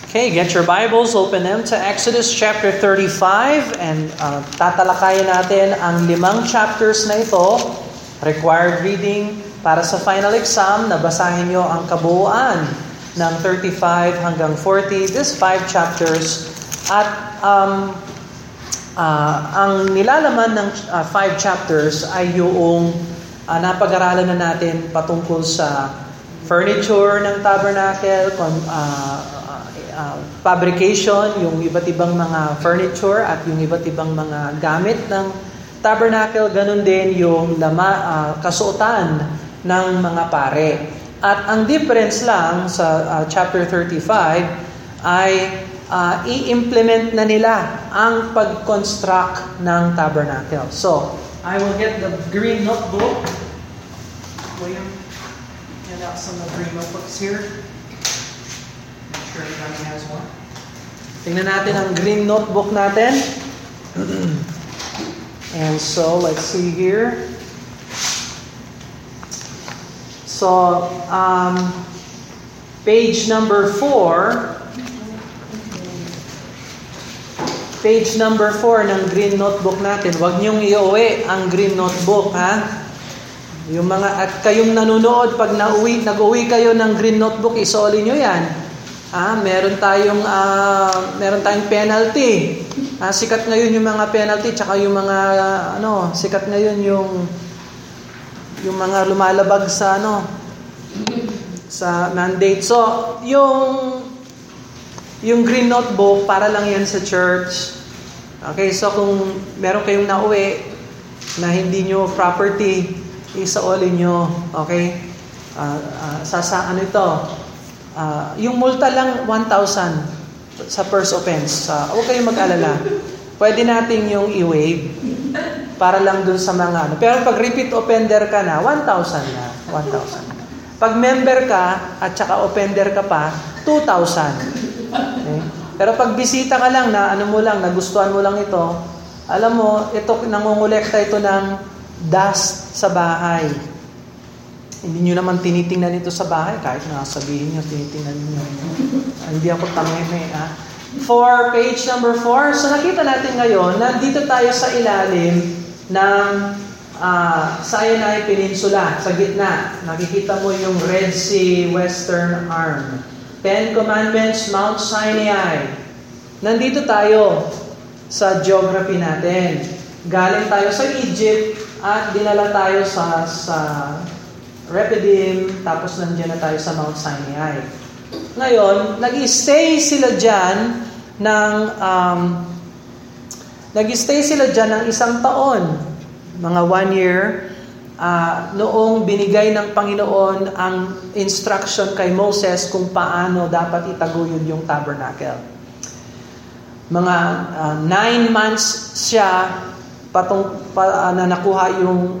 Okay, get your Bibles, open them to Exodus chapter 35 and tatalakayin natin ang 5 chapters na ito. Required reading para sa final exam, nabasahin nyo ang kabuuan ng 35 hanggang 40, these 5 chapters. At ang nilalaman ng 5 chapters ay yung napag-aralan na natin patungkol sa furniture ng tabernacle, fabrication, yung iba't ibang mga furniture at yung iba't ibang mga gamit ng tabernacle, ganun din yung kasuotan ng mga pare. At ang difference lang sa chapter 35 ay i-implement na nila ang pag-construct ng tabernacle. So, I will get the green notebook. William, hand out some of the green notebooks here. Everybody has one. Tingnan natin ang green notebook natin. And so, let's see here. So, page number 4. Page number 4 ng green notebook natin. Huwag niyong iuwi ang green notebook, ha? Yung mga, at kayong nanonood, pag nag-uwi kayo ng green notebook, isoli nyo yan. Meron tayong penalty. Sikat ngayon yung mga penalty, tsaka yung mga sikat ngayon yung mga lumalabag sa sa mandate. So, yung green notebook para lang yan sa church. Okay, so kung meron kayong nauwi na hindi nyo property, isaolin nyo. Okay? Yung multa lang 1,000 sa first offense. Huwag kayong mag-alala. Pwede natin yung i-waive para lang dun sa mga Pero pag repeat offender ka na, 1,000 na. 1,000. Pag member ka at saka offender ka pa, 2,000. Okay? Pero pag bisita ka lang na nagustuhan mo lang ito, alam mo, nangongolekta ito ng dust sa bahay. Hindi nyo naman tinitingnan ito sa bahay, kahit sabihin nyo, tinitingnan nyo. Hindi ako tameme, For page number 4, so nakita natin ngayon, nandito tayo sa ilalim ng Sinai Peninsula, sa gitna. Nakikita mo yung Red Sea Western Arm. 10 Commandments, Mount Sinai. Nandito tayo sa geography natin. Galing tayo sa Egypt at dinala tayo sa Rephidim, tapos nandiyan na tayo sa Mount Sinai. Ngayon, nag-stay sila dyan ng isang taon, mga 1 year, noong binigay ng Panginoon ang instruction kay Moses kung paano dapat itaguyod yung tabernacle. Mga 9 months siya na nakuha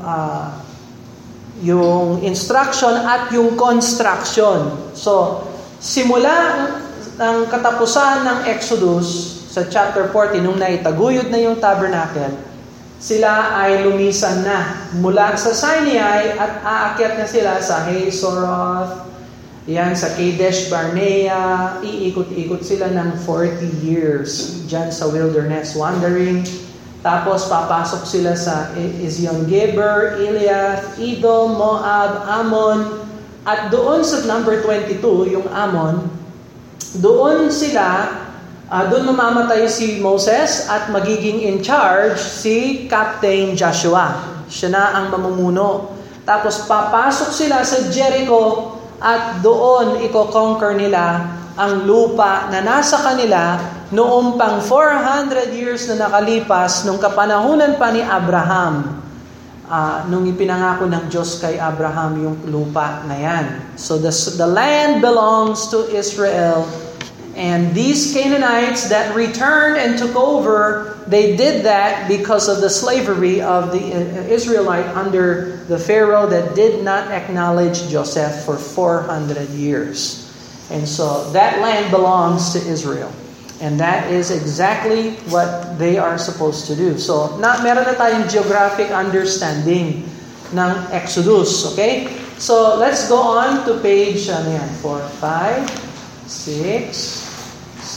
yung instruction at yung construction. So, simula ng katapusan ng Exodus sa chapter 40, nung naitaguyod na yung tabernacle, sila ay lumisan na mula sa Sinai at aakyat na sila sa Hazoroth, yan sa Kadesh Barnea, iikot-ikot sila ng 40 years dyan sa wilderness wandering. Tapos papasok sila sa Ezion-Geber, Eliath, Edom, Moab, Ammon. At doon sa number 22, yung Ammon, doon mamamatay si Moses at magiging in charge si Captain Joshua. Siya na ang mamumuno. Tapos papasok sila sa Jericho at doon i-conquer nila ang lupa na nasa kanila noong pang 400 years na nakalipas nung kapanahunan pa ni Abraham. Nung ipinangako ng Diyos kay Abraham yung lupa na yan. So the land belongs to Israel. And these Canaanites that returned and took over, they did that because of the slavery of the Israelite under the Pharaoh that did not acknowledge Joseph for 400 years. And so that land belongs to Israel. And that is exactly what they are supposed to do. So, meron na tayong geographic understanding ng Exodus. Okay? So, let's go on to page 4, 5, 6,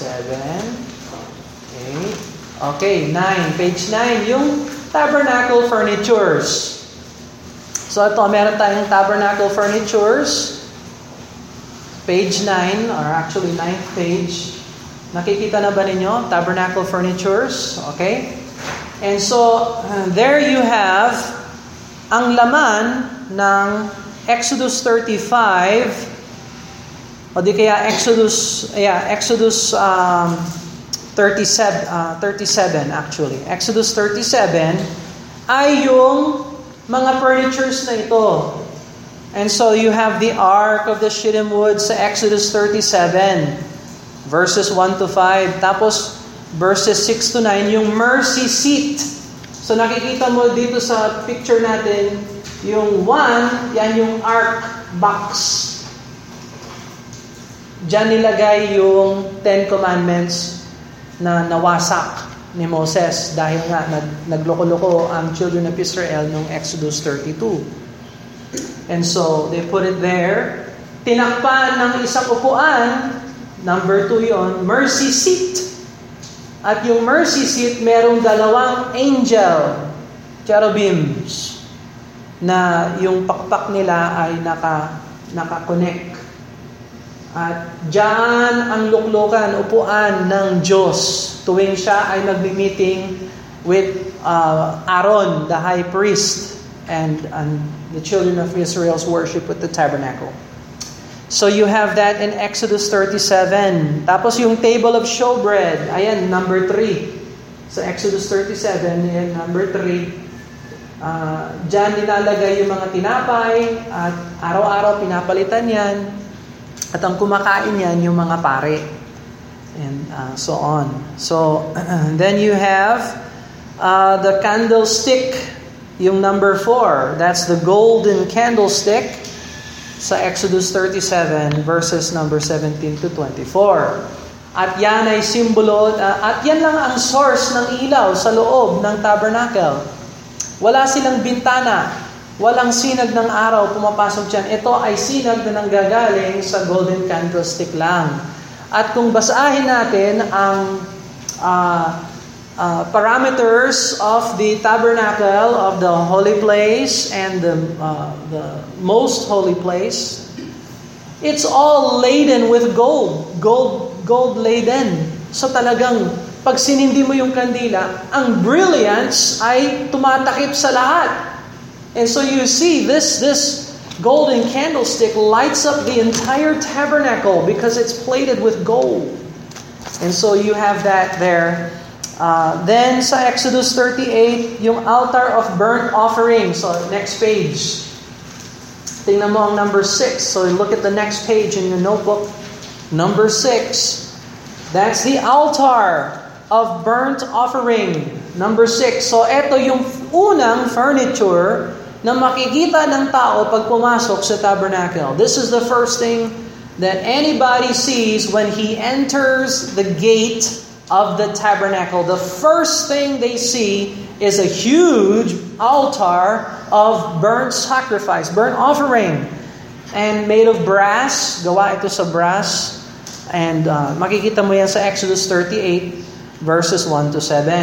8. Okay, 9. Page 9, yung tabernacle furnitures. So ito, meron tayong tabernacle furnitures. Page 9, or actually 9th page. Nakikita na ba ninyo? Tabernacle furnitures. Okay? And so, there you have ang laman ng Exodus 35, o di kaya Exodus 37 actually. Exodus 37 ay yung mga furnitures na ito. And so you have the Ark of the Shittim Wood sa Exodus 37, verses 1 to 5. Tapos, verses 6 to 9, yung mercy seat. So nakikita mo dito sa picture natin, yung 1, yan yung Ark box. Diyan nilagay yung 10 Commandments na nawasak ni Moses dahil nga nagloko-loko ang children of Israel noong Exodus 32. And so, they put it there. Tinakpan ng isang upuan, number 2 yon, mercy seat. At yung mercy seat, merong dalawang angel, cherubims, na yung pakpak nila ay naka-connect. At diyan ang luklukan, upuan ng Diyos tuwing siya ay nagmi-meeting with Aaron, the high priest, and the children of Israel's worship with the tabernacle. So you have that in Exodus 37. Tapos yung table of showbread, ayan, number 3. Sa Exodus 37, ayan, number 3. Diyan nilalagay yung mga tinapay at araw-araw pinapalitan yan. At ang kumakain yan, yung mga pare. And so on. So, then you have the candlestick, yung number 4. That's the golden candlestick sa Exodus 37, verses number 17 to 24. At yan ay simbolo, at yan lang ang source ng ilaw sa loob ng tabernacle. Wala silang bintana. Walang sinag ng araw pumapasok dyan. Ito ay sinag na nanggagaling sa golden candlestick lang. At kung basahin natin ang parameters of the tabernacle of the holy place and the most holy place, it's all laden with gold. Gold laden. So talagang pag sinindi mo yung kandila, ang brilliance ay tumatakip sa lahat. And so you see this golden candlestick lights up the entire tabernacle because it's plated with gold. And so you have that there. Then sa Exodus 38, yung altar of burnt offering. So next page. Tingnan mo ang number 6. So look at the next page in your notebook. Number 6. That's the altar of burnt offering. Number 6. So ito yung unang furniture na makikita ng tao pag pumasok sa tabernacle. This is the first thing that anybody sees when he enters the gate of the tabernacle. The first thing they see is a huge altar of burnt sacrifice, burnt offering, and made of brass. Gawa ito sa brass. And makikita mo yan sa Exodus 38, verses 1 to 7.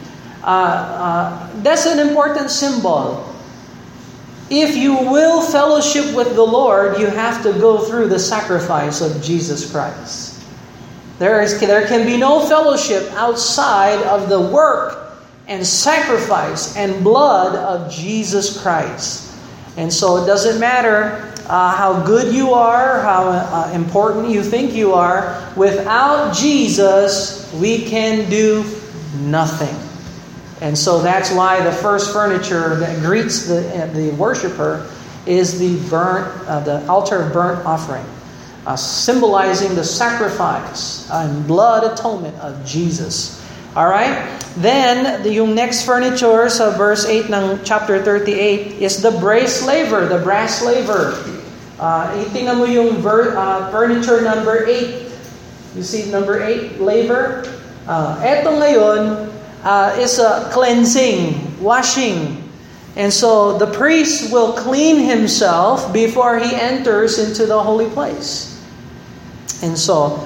That's an important symbol. If you will fellowship with the Lord, you have to go through the sacrifice of Jesus Christ. There can be no fellowship outside of the work and sacrifice and blood of Jesus Christ. And so it doesn't matter how good you are, how important you think you are. Without Jesus, we can do nothing. And so that's why the first furniture that greets the worshiper is the altar of burnt offering, symbolizing the sacrifice and blood atonement of Jesus. All right? Then, yung next furniture sa verse 8 ng chapter 38 is the brass laver, the brass laver. Tingnan mo yung furniture number 8. You see number 8, laver? Eto ngayon is a cleansing, washing. And so the priest will clean himself before he enters into the holy place. And so,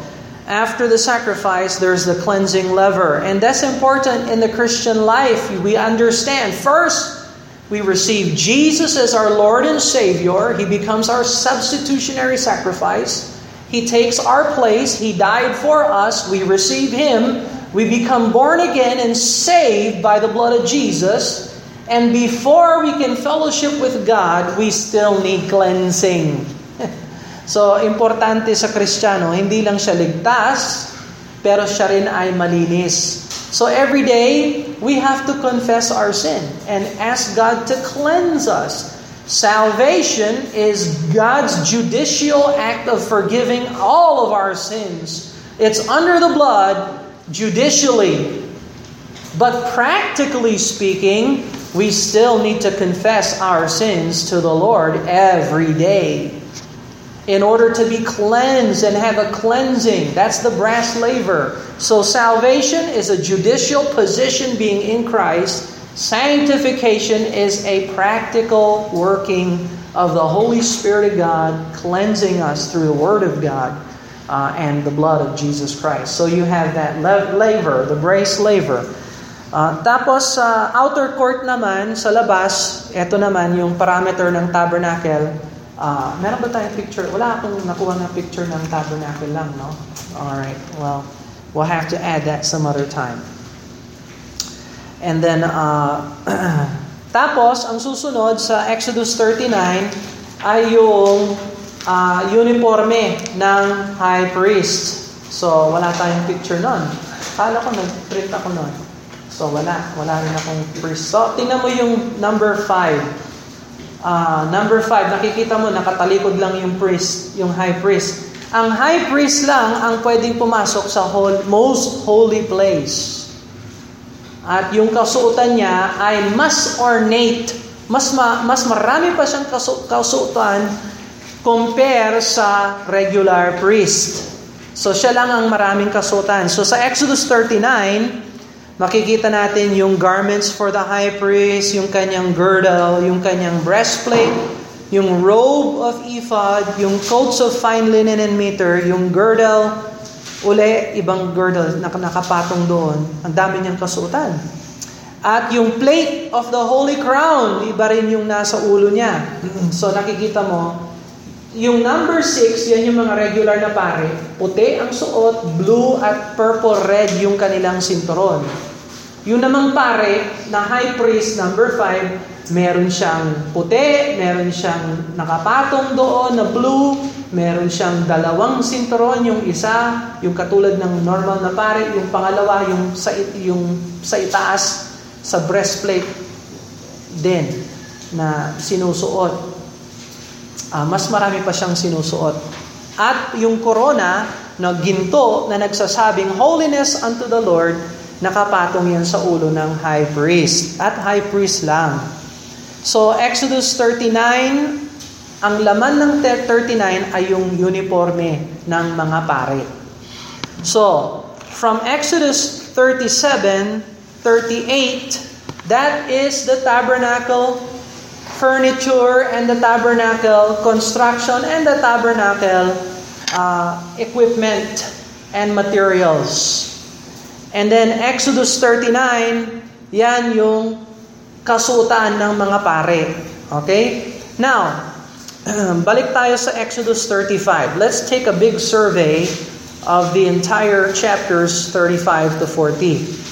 After the sacrifice, there's the cleansing lever. And that's important in the Christian life. We understand. First, we receive Jesus as our Lord and Savior. He becomes our substitutionary sacrifice. He takes our place. He died for us. We receive Him. We become born again and saved by the blood of Jesus. And before we can fellowship with God, we still need cleansing. So, importante sa Kristiyano, hindi lang siya ligtas, pero siya rin ay malinis. So, every day, we have to confess our sin and ask God to cleanse us. Salvation is God's judicial act of forgiving all of our sins. It's under the blood, judicially. But practically speaking, we still need to confess our sins to the Lord every day in order to be cleansed and have a cleansing. That's the brass laver. So salvation is a judicial position being in Christ. Sanctification is a practical working of the Holy Spirit of God, cleansing us through the Word of God and the blood of Jesus Christ. So you have that laver, the brass laver. Tapos sa outer court naman, sa labas, ito naman yung parameter ng tabernacle. Meron ba tayong picture? Wala akong nakuha ng picture ng tabernacle lang, no? Alright, well, we'll have to add that some other time. And then, tapos, ang susunod sa Exodus 39 ay yung uniforme ng high priest. So, wala tayong picture nun. Kala ko nag-print ako nun. So, wala rin akong priest. So, tingnan mo yung number 5. Number 5, nakikita mo, nakatalikod lang yung priest, yung high priest. Ang high priest lang ang pwedeng pumasok sa most holy place. At yung kasuotan niya ay mas ornate, mas marami pa siyang kasuotan compare sa regular priest. So siya lang ang maraming kasuotan. So sa Exodus 39, makikita natin yung garments for the high priest, yung kanyang girdle, yung kanyang breastplate, yung robe of ephod, yung coats of fine linen and mitre, yung girdle, ibang girdle na nakapatong doon. Ang dami niyang kasuotan. At yung plate of the holy crown, iba rin yung nasa ulo niya. So nakikita mo, yung number 6, yan yung mga regular na pare. Puti ang suot, blue at purple red yung kanilang sinturon. Yung namang pare na high priest, number 5, meron siyang puti, meron siyang nakapatong doon na blue, meron siyang dalawang sinturon, yung isa, yung katulad ng normal na pare, yung pangalawa, yung sa itaas, sa breastplate din na sinusuot. Mas marami pa siyang sinusuot. At yung corona na ginto na nagsasabing holiness unto the Lord, nakapatong yan sa ulo ng high priest. At high priest lang. So Exodus 39, ang laman ng 39 ay yung uniforme ng mga pare. So from Exodus 37, 38, that is the tabernacle furniture and the tabernacle construction and the tabernacle equipment and materials. And then Exodus 39, yan yung kasuotan ng mga pare. Okay? Now, balik tayo sa Exodus 35. Let's take a big survey of the entire chapters 35 to 40.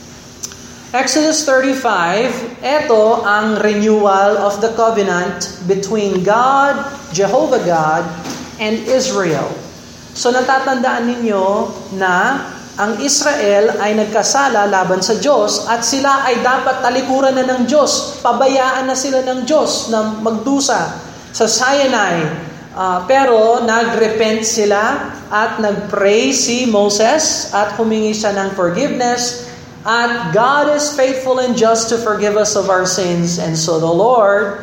Exodus 35, ito ang renewal of the covenant between God, Jehovah God, and Israel. So natatandaan ninyo na ang Israel ay nagkasala laban sa Diyos at sila ay dapat talikuran na ng Diyos. Pabayaan na sila ng Diyos na magdusa sa Sinai. Pero nagrepent sila at nagpray si Moses at humingi siya ng forgiveness. At God is faithful and just to forgive us of our sins. And so the Lord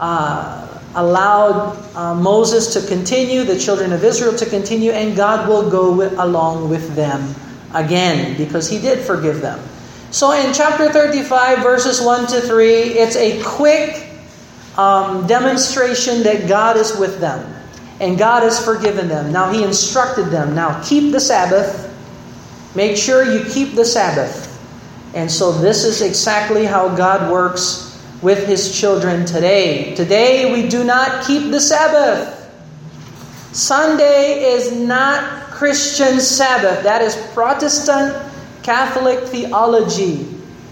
allowed Moses to continue, the children of Israel to continue, and God will go along with them again because He did forgive them. So in chapter 35, verses 1 to 3, it's a quick demonstration that God is with them. And God has forgiven them. Now He instructed them, now keep the Sabbath. Make sure you keep the Sabbath. And so this is exactly how God works with His children today. Today we do not keep the Sabbath. Sunday is not Christian Sabbath. That is Protestant Catholic theology.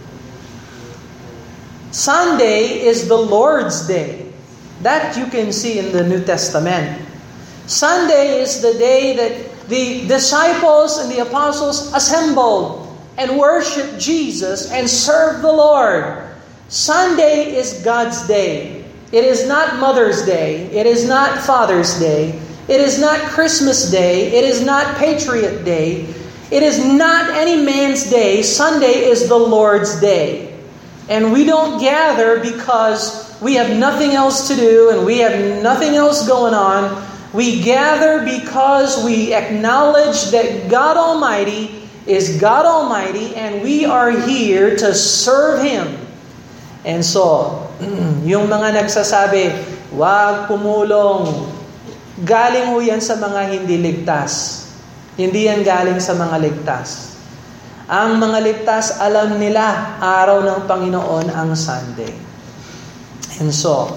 Sunday is the Lord's Day. That you can see in the New Testament. Sunday is the day that the disciples and the apostles assembled and worshiped Jesus and served the Lord. Sunday is God's day. It is not Mother's Day. It is not Father's Day. It is not Christmas Day. It is not Patriot Day. It is not any man's day. Sunday is the Lord's day. And we don't gather because we have nothing else to do and we have nothing else going on. We gather because we acknowledge that God Almighty is God Almighty and we are here to serve Him. And so, yung mga nagsasabi, wag pumulong, galing ho yan sa mga hindi ligtas. Hindi yan galing sa mga ligtas. Ang mga ligtas, alam nila, araw ng Panginoon ang Sunday. And so,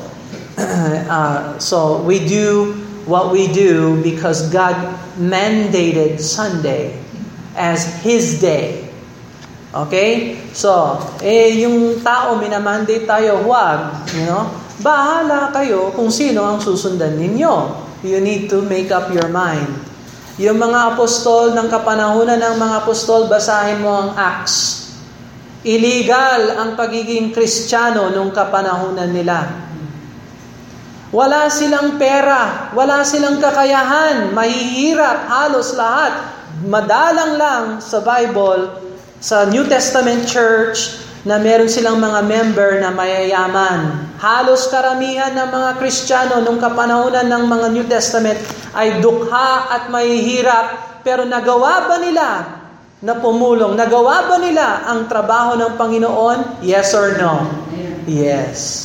so we do what we do because God mandated Sunday as His day. Okay? So, yung tao, minamandate tayo, huwag. Bahala kayo kung sino ang susundan ninyo. You need to make up your mind. Yung mga apostol ng kapanahunan ng mga apostol, basahin mo ang Acts. Illegal ang pagiging Kristiyano nung kapanahunan nila. Wala silang pera, wala silang kakayahan, mahihirap halos lahat. Madalang lang sa Bible, sa New Testament Church, na meron silang mga member na mayayaman. Halos karamihan ng mga Kristiyano nung kapanahunan ng mga New Testament ay dukha at mahihirap. Pero nagawa ba nila na pumulong? Nagawa ba nila ang trabaho ng Panginoon? Yes or no? Yes.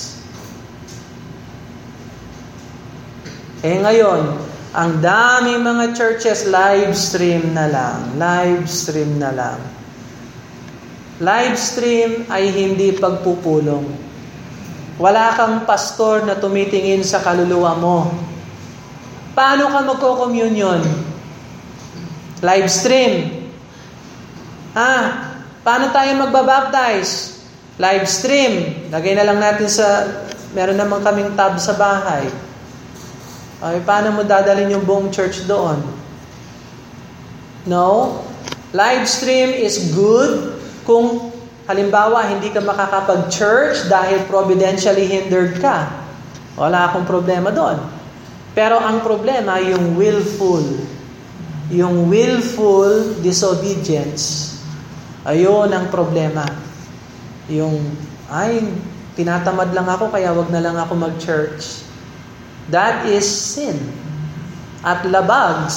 Ngayon, ang dami mga churches live stream na lang. Live stream na lang. Live stream ay hindi pagpupulong. Wala kang pastor na tumitingin sa kaluluwa mo. Paano ka magko-communion? Live stream. Paano tayo magbabaptize? Live stream. Lagay na lang natin meron naman kaming tab sa bahay. Okay, paano mo dadalhin yung buong church doon? No. Live stream is good kung halimbawa hindi ka makakapag-church dahil providentially hindered ka. Wala akong problema doon. Pero ang problema, yung willful disobedience. Ayun ang problema. Tinatamad lang ako kaya wag na lang ako mag-church. That is sin. At labag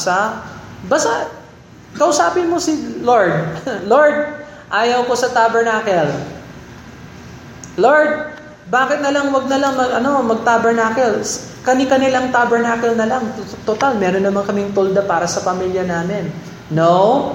kausapin mo si Lord. Lord, ayaw ko sa tabernacle. Lord, bakit wag na lang mag-tabernacle? Kani-kanilang tabernacle na lang. Total, meron naman kaming tolda para sa pamilya namin. No.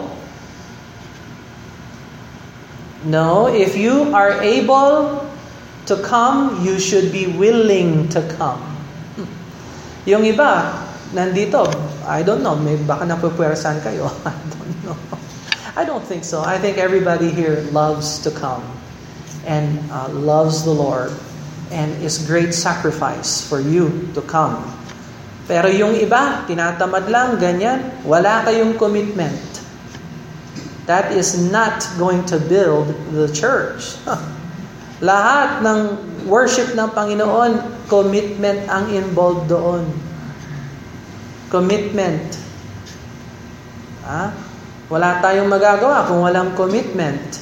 No, if you are able to come, you should be willing to come. Yung iba, nandito, I don't know, baka napupwersahan kayo. I don't know. I don't think so. I think everybody here loves to come and loves the Lord and is great sacrifice for you to come. Pero yung iba, tinatamad lang, ganyan, wala kayong commitment. That is not going to build the church. Lahat ng worship ng Panginoon, commitment ang involved doon. Commitment. Wala tayong magagawa kung walang commitment.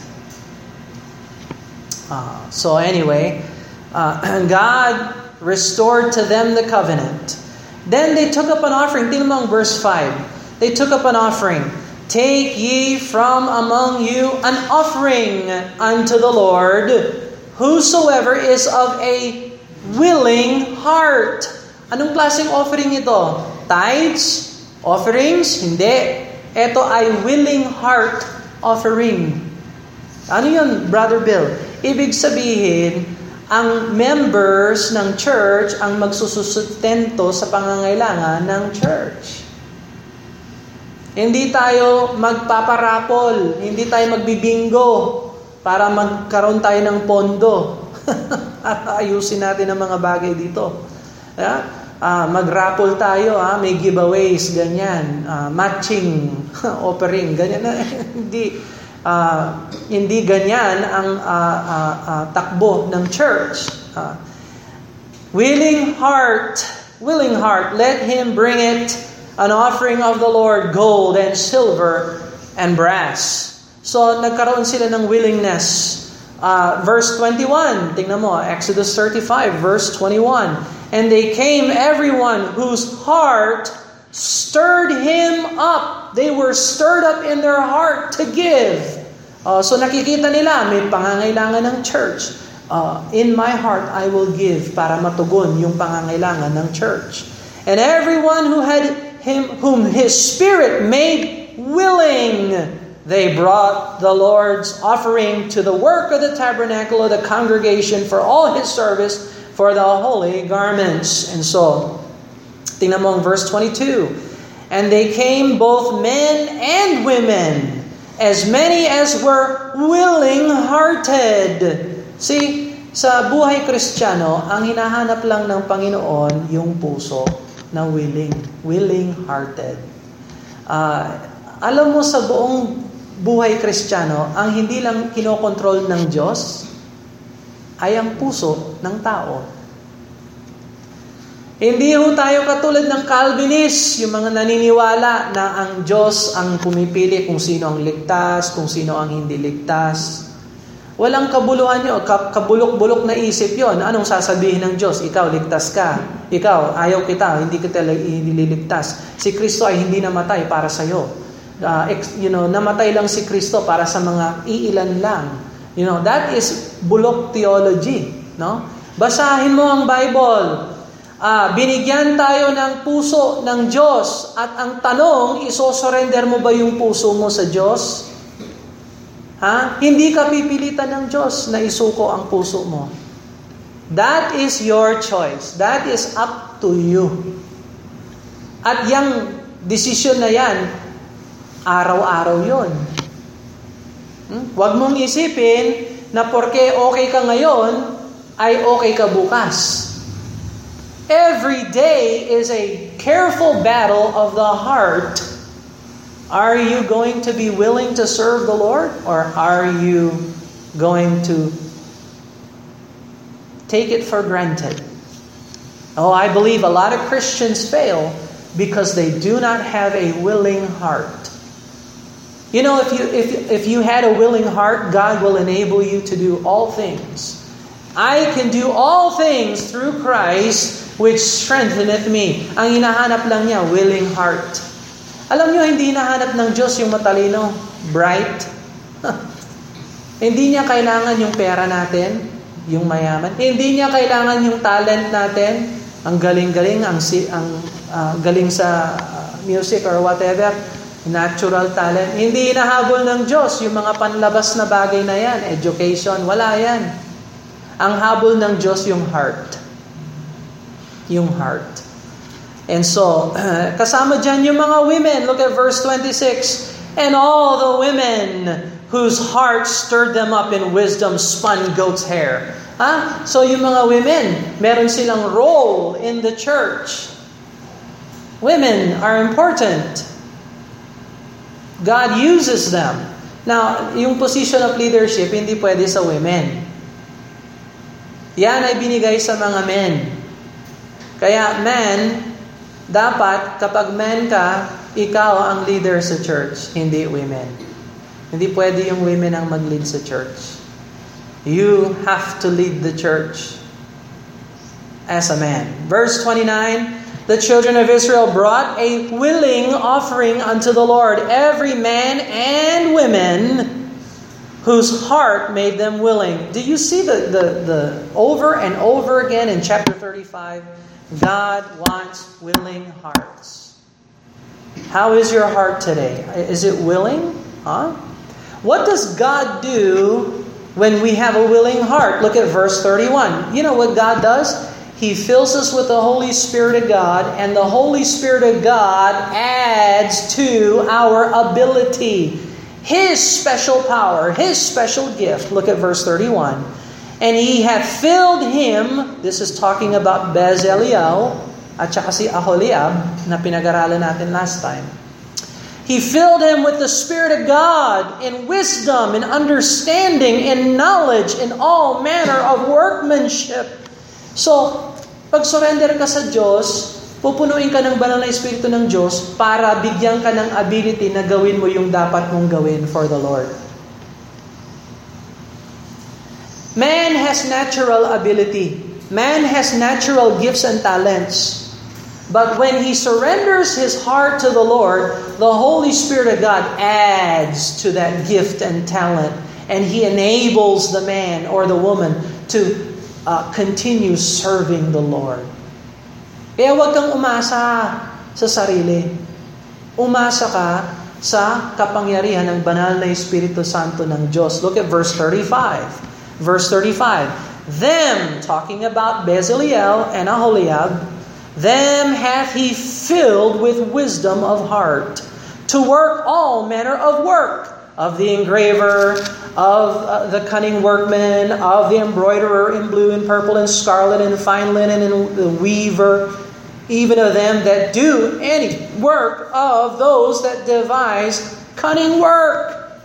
So anyway, God restored to them the covenant. Then they took up an offering. Tingnan mo ang verse 5. They took up an offering. Take ye from among you an offering unto the Lord, whosoever is of a willing heart. Anong klaseng offering ito? Tithes? Offerings? Hindi. Ito ay willing heart offering. Ano yun, Brother Bill? Ibig sabihin, ang members ng church ang magsusustento sa pangangailangan ng church. Hindi tayo magpaparapol, hindi tayo magbibingo para magkaroon tayo ng pondo. At ayusin natin ang mga bagay dito. Mag-raffle tayo, may giveaways, ganyan. Matching offering, ganyan. Hindi ganyan ang takbo ng church. Willing heart, let him bring it, an offering of the Lord, gold and silver and brass. So, nagkaroon sila ng willingness. Verse 21, tingnan mo, Exodus 35, verse 21. And they came, everyone whose heart stirred him up. They were stirred up in their heart to give. So nakikita nila, may pangangailangan ng church. In my heart, I will give para matugon yung pangangailangan ng church. And everyone whom his spirit made willing, they brought the Lord's offering to the work of the tabernacle of the congregation for all his service, for the holy garments. And so, tingnan mo ang verse 22. And they came both men and women, as many as were willing-hearted. See, sa buhay Kristiyano, ang hinahanap lang ng Panginoon yung puso na willing-hearted. Alam mo, sa buong buhay Kristiyano, ang hindi lang kinokontrol ng Diyos ay ang puso ng tao. Hindi ho tayo katulad ng Calvinist, yung mga naniniwala na ang Diyos ang pumipili kung sino ang ligtas, kung sino ang hindi ligtas. Walang kabuluhan yun, kabulok-bulok na isip yon. Anong sasabihin ng Diyos? Ikaw, ligtas ka. Ikaw, ayaw kita, hindi kita ililigtas. Si Kristo ay hindi namatay para sa'yo. Namatay lang si Kristo para sa mga iilan lang. That is bulok theology. No? Basahin mo ang Bible. Binigyan tayo ng puso ng Diyos. At ang tanong, isosurrender mo ba yung puso mo sa Diyos? Hindi ka pipilitan ng Diyos na isuko ang puso mo. That is your choice. That is up to you. At yung desisyon na yan, araw-araw yon. Huwag mong isipin na porke okay ka ngayon, ay okay ka bukas. Every day is a careful battle of the heart. Are you going to be willing to serve the Lord? Or are you going to take it for granted? I believe a lot of Christians fail because they do not have a willing heart. If you had a willing heart, God will enable you to do all things. I can do all things through Christ which strengtheneth me. Ang hinahanap lang niya, willing heart. Alam niyo, hindi hinahanap ng Diyos yung matalino, bright. Hindi niya kailangan yung pera natin, yung mayaman. Hindi niya kailangan yung talent natin, ang galing-galing, ang galing sa music or whatever, natural talent. Hindi hinahabol ng Diyos yung mga panlabas na bagay na yan, education, wala yan. Ang habol ng Diyos yung heart. Yung heart. And so, kasama dyan yung mga women. Look at verse 26. And all the women whose hearts stirred them up in wisdom spun goat's hair. So yung mga women, meron silang role in the church. Women are important. God uses them. Now, yung position of leadership, hindi pwede sa women. Yan ay binigay sa mga men. Kaya men, dapat kapag men ka, ikaw ang leader sa church, hindi women. Hindi pwede yung women ang mag-lead sa church. You have to lead the church as a man. Verse 29, the children of Israel brought a willing offering unto the Lord, every man and women whose heart made them willing. Do you see the over and over again in chapter 35? God wants willing hearts. How is your heart today? Is it willing? What does God do when we have a willing heart? Look at verse 31. You know what God does? He fills us with the Holy Spirit of God, and the Holy Spirit of God adds to our ability His special power, His special gift. Look at verse 31. And He hath filled him, this is talking about Bezaleel, at saka si Aholiab, na pinag-aralan natin last time. He filled him with the Spirit of God in wisdom, in understanding, in knowledge, in all manner of workmanship. So, pag surrender ka sa Diyos, pupunuin ka ng banal na Espiritu ng Diyos para bigyan ka ng ability na gawin mo yung dapat mong gawin for the Lord. Man has natural ability. Man has natural gifts and talents. But when he surrenders his heart to the Lord, the Holy Spirit of God adds to that gift and talent. And He enables the man or the woman to continue serving the Lord. Kaya huwag kang umasa sa sarili. Umasa ka sa kapangyarihan ng banal na Espiritu Santo ng Diyos. Look at verse 35. Verse 35. Them, talking about Bezaleel and Aholiab, them hath He filled with wisdom of heart, to work all manner of work, of the engraver, of the cunning workman, of the embroiderer in blue and purple and scarlet and fine linen and the weaver, even of them that do any work of those that devise cunning work.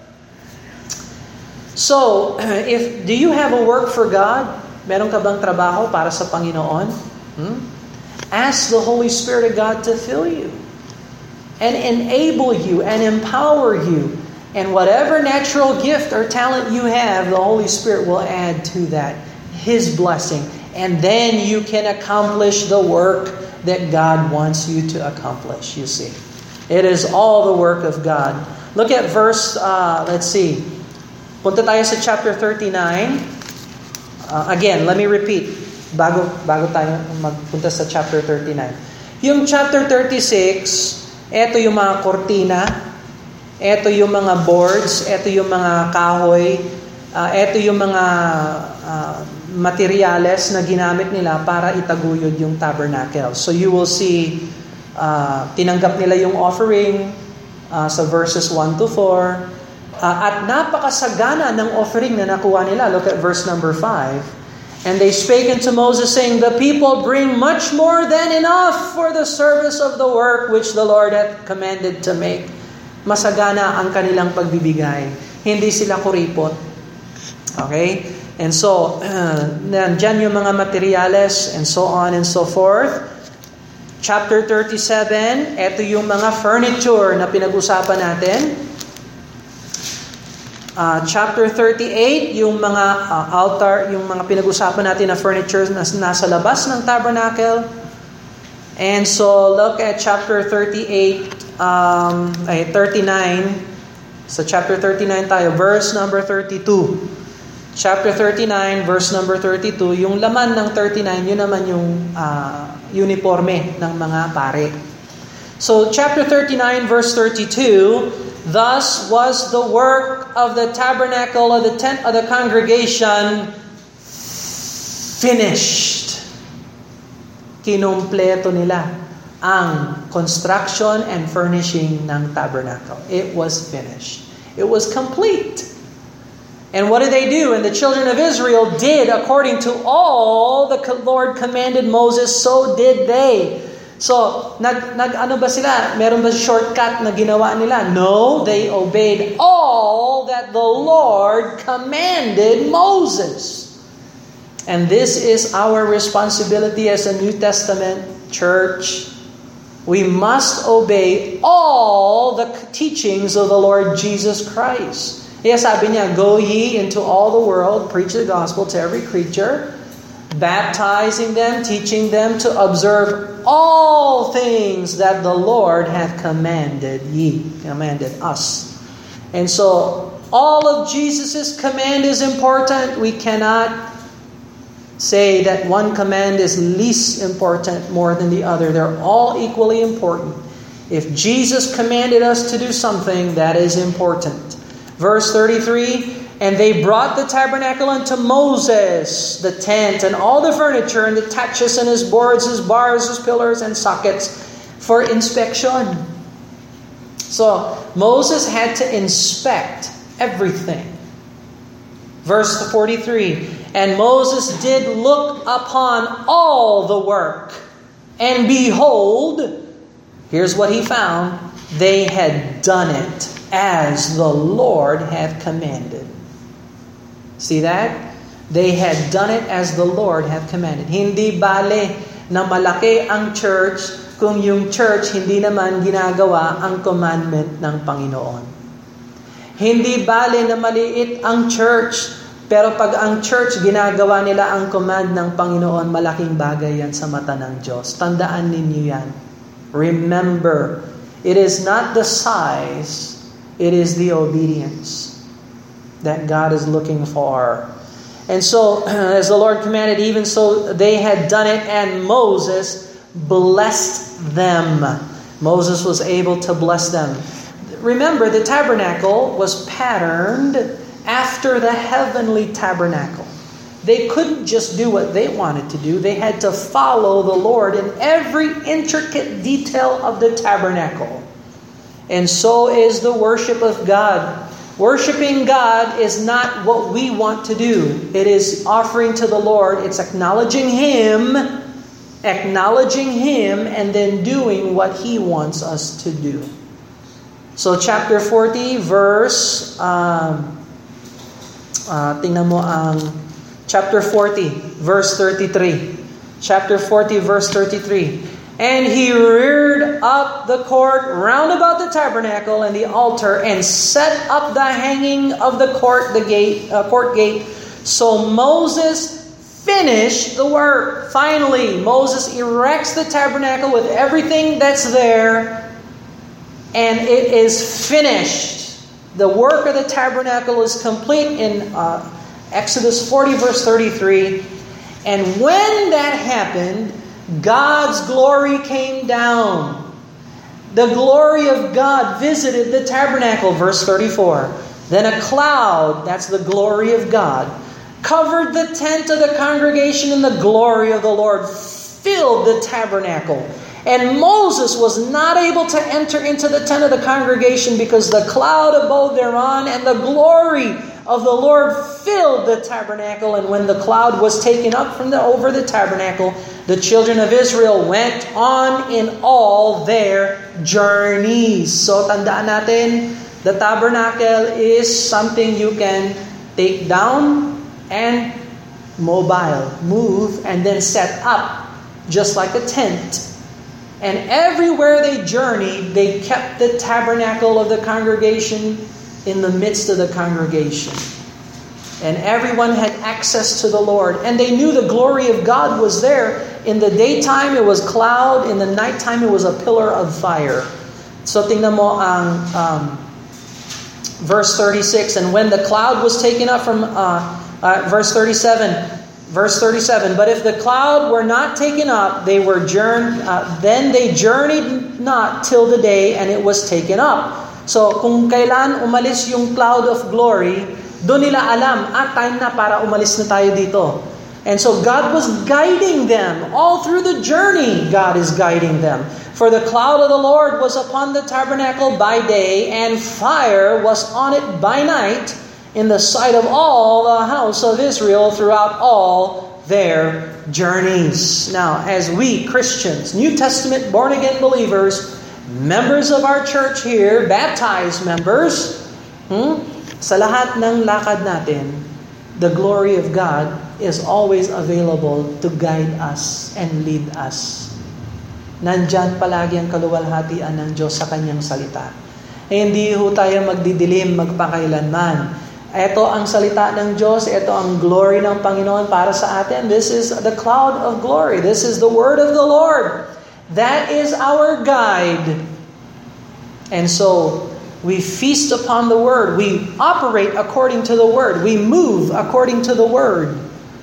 So, do you have a work for God? Meron ka bang trabaho para sa Panginoon? Ask the Holy Spirit of God to fill you and enable you and empower you. And whatever natural gift or talent you have, the Holy Spirit will add to that His blessing. And then you can accomplish the work that God wants you to accomplish, you see. It is all the work of God. Look at verse, let's see. Punta tayo sa chapter 39. Again, let me repeat. Bago tayo magpunta sa chapter 39. Yung chapter 36, eto yung mga kortina, eto yung mga boards, eto yung mga kahoy, eto yung mga materyales na ginamit nila para itaguyod yung tabernacle. So you will see, tinanggap nila yung offering sa verses 1 to 4. At napakasagana ng offering na nakuha nila. Look at verse number 5. And they spake unto Moses, saying, The people bring much more than enough for the service of the work which the Lord hath commanded to make. Masagana ang kanilang pagbibigay. Hindi sila kuripot. Okay? And so, nandyan yung mga materyales and so on and so forth. Chapter 37, ito yung mga furniture na pinag-usapan natin. Chapter 38, yung mga altar, yung mga pinag-usapan natin na furniture na nasa labas ng tabernacle. And so, look at chapter 39. Sa chapter 39 tayo, verse number 32. Chapter 39, verse number 32. Yung laman ng 39, yun naman yung uniforme ng mga pare. So, chapter 39, verse 32, Thus was the work of the tabernacle of the tent of the congregation finished. Kinumpleto nila ang construction and furnishing ng tabernacle. It was finished. It was complete. And what did they do? And the children of Israel did according to all the Lord commanded Moses, so did they. So, ano ba sila? Meron ba shortcut na ginawa nila? No, they obeyed all that the Lord commanded Moses. And this is our responsibility as a New Testament church. We must obey all the teachings of the Lord Jesus Christ. Kaya sabi niya, Go ye into all the world, preach the gospel to every creature, baptizing them, teaching them to observe all things that the Lord hath commanded us. And so, all of Jesus' command is important. We cannot say that one command is least important more than the other. They're all equally important. If Jesus commanded us to do something, that is important. Verse 33, and they brought the tabernacle unto Moses, the tent, and all the furniture, and the taches, and his boards, his bars, his pillars, and sockets, for inspection. So, Moses had to inspect everything. Verse 43, and Moses did look upon all the work, and behold, here's what he found, they had done it as the Lord had commanded. See that? They had done it as the Lord had commanded. Hindi bale na malaki ang church kung yung church hindi naman ginagawa ang commandment ng Panginoon. Hindi bale na maliit ang church, pero pag ang church ginagawa nila ang command ng Panginoon, malaking bagay yan sa mata ng Diyos. Tandaan ninyo yan. Remember, it is not the size, it is the obedience that God is looking for. And so, as the Lord commanded, even so they had done it, and Moses blessed them. Moses was able to bless them. Remember, the tabernacle was patterned after the heavenly tabernacle. They couldn't just do what they wanted to do. They had to follow the Lord in every intricate detail of the tabernacle. And so is the worship of God. Worshiping God is not what we want to do. It is offering to the Lord. It's acknowledging Him, and then doing what He wants us to do. So chapter 40, verse, tingnan mo ang chapter 40, verse 33. Chapter 40, verse 33. And he reared up the court round about the tabernacle and the altar, and set up the hanging of the court gate. So Moses finished the work. Finally, Moses erects the tabernacle with everything that's there, and it is finished. The work of the tabernacle is complete in Exodus 40, verse 33. And when that happened, God's glory came down. The glory of God visited the tabernacle, verse 34. Then a cloud, that's the glory of God, covered the tent of the congregation, and the glory of the Lord filled the tabernacle. And Moses was not able to enter into the tent of the congregation because the cloud abode thereon, and the glory of the Lord filled the tabernacle. And when the cloud was taken up from over the tabernacle, the children of Israel went on in all their journeys. So tandaan natin, the tabernacle is something you can take down and move, and then set up, just like a tent. And everywhere they journeyed, they kept the tabernacle of the congregation in the midst of the congregation. And everyone had access to the Lord. And they knew the glory of God was there. In the daytime, it was cloud. In the nighttime, it was a pillar of fire. So tingnan mo ang verse 36. And when the cloud was taken up from verse 37. Verse 37, but if the cloud were not taken up, then they journeyed not till the day, and it was taken up. So kung kailan umalis yung cloud of glory, doon nila alam, time na para umalis na tayo dito. And so God was guiding them all through the journey. God is guiding them. For the cloud of the Lord was upon the tabernacle by day, and fire was on it by night, in the sight of all the house of Israel throughout all their journeys. Now, as we Christians, New Testament born-again believers, members of our church here, baptized members, sa lahat ng lakad natin, the glory of God is always available to guide us and lead us. Nandyan palagi ang kaluwalhatian ng Diyos sa Kanyang salita. Hindi ho tayo magdidilim magpakailanman. Ito ang salita ng Diyos, ito ang glory ng Panginoon para sa atin. This is the cloud of glory. This is the word of the Lord. That is our guide. And so, we feast upon the word. We operate according to the word. We move according to the word.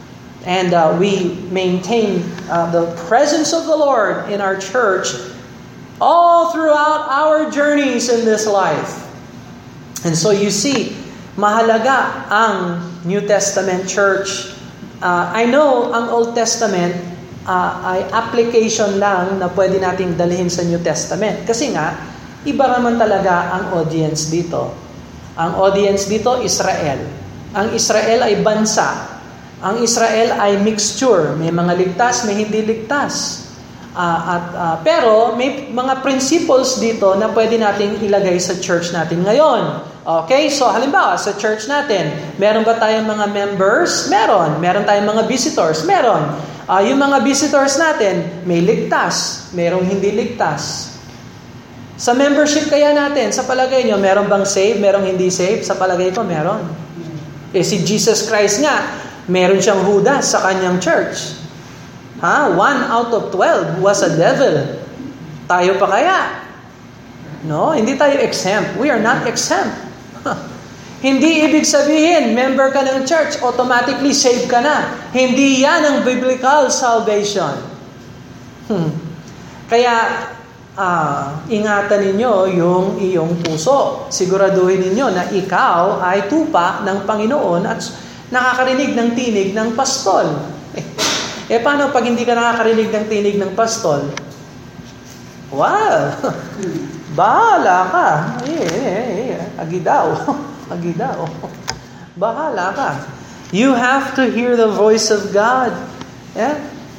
And we maintain the presence of the Lord in our church all throughout our journeys in this life. And so you see, mahalaga ang New Testament church. I know ang Old Testament ay application lang na pwede nating dalhin sa New Testament. Kasi nga, iba naman talaga ang audience dito. Ang audience dito, Israel. Ang Israel ay bansa. Ang Israel ay mixture. May mga ligtas, may hindi ligtas. Pero may mga principles dito na pwede nating ilagay sa church natin ngayon. Okay, so halimbawa sa church natin, meron ba tayong mga members? Meron. Meron tayong mga visitors? Meron. Yung mga visitors natin, may ligtas, merong hindi ligtas. Sa membership kaya natin, sa palagay nyo, meron bang saved, merong hindi saved? Sa palagay ko, meron. Si Jesus Christ nga, meron siyang Judas sa kanyang church. 1 out of 12 was a devil. Tayo pa kaya? No, hindi tayo exempt. We are not exempt. Hindi ibig sabihin, member ka ng church, automatically saved ka na. Hindi yan ang biblical salvation. Kaya, ingatan ninyo yung iyong puso. Siguraduhin ninyo na ikaw ay tupa ng Panginoon at nakakarinig ng tinig ng pastol. Paano pag hindi ka nakakarinig ng tinig ng pastol? Wow! Bahala ka. Agidaw. Bahala ka. You have to hear the voice of God. Yeah?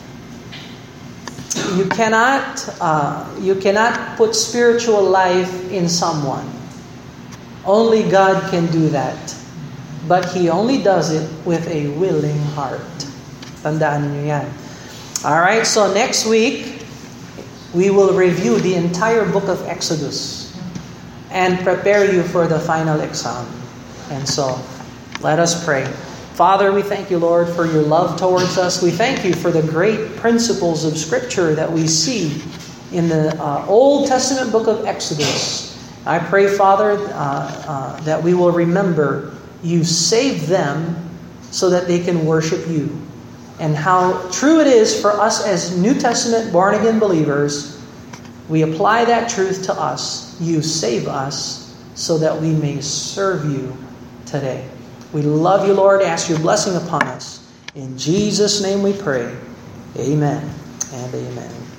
You cannot put spiritual life in someone. Only God can do that. But He only does it with a willing heart. Tandaan niyo yan. Alright, so next week, we will review the entire book of Exodus and prepare you for the final exam. And so, let us pray. Father, we thank you, Lord, for your love towards us. We thank you for the great principles of Scripture that we see in the Old Testament book of Exodus. I pray, Father, that we will remember you saved them so that they can worship you. And how true it is for us as New Testament born-again believers, we apply that truth to us. You save us so that we may serve you today. We love you, Lord. Ask your blessing upon us. In Jesus' name we pray. Amen and amen.